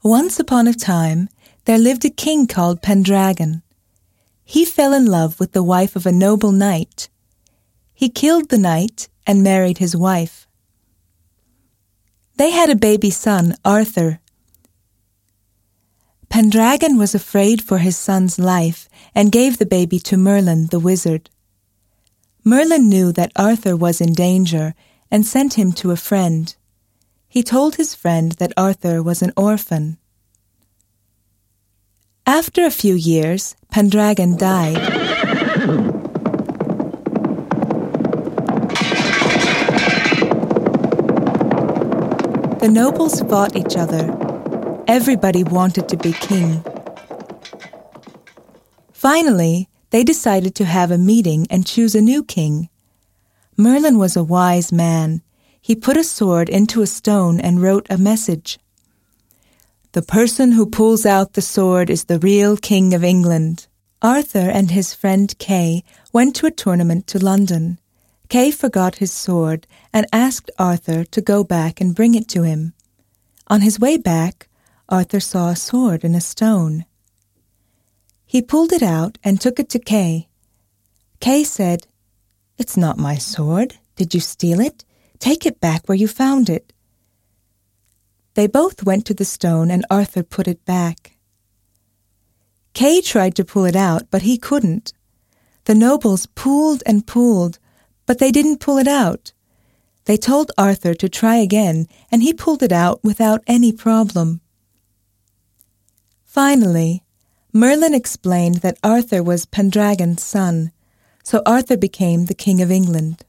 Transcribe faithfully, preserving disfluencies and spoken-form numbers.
Once upon a time, there lived a king called Pendragon. He fell in love with the wife of a noble knight. He killed the knight and married his wife. They had a baby son, Arthur. Pendragon was afraid for his son's life and gave the baby to Merlin, the wizard. Merlin knew that Arthur was in danger and sent him to a friend. He told his friend that Arthur was an orphan. After a few years, Pendragon died. The nobles fought each other. Everybody wanted to be king. Finally, they decided to have a meeting and choose a new king. Merlin was a wise man. He put a sword into a stone and wrote a message. "The person who pulls out the sword is the real King of England." Arthur and his friend Kay went to a tournament to London. Kay forgot his sword and asked Arthur to go back and bring it to him. On his way back, Arthur saw a sword in a stone. He pulled it out and took it to Kay. Kay said, "It's not my sword. Did you steal it? Take it back where you found it." They both went to the stone and Arthur put it back. Kay tried to pull it out, but he couldn't. The nobles pulled and pulled, but they didn't pull it out. They told Arthur to try again, and he pulled it out without any problem. Finally, Merlin explained that Arthur was Pendragon's son, so Arthur became the King of England.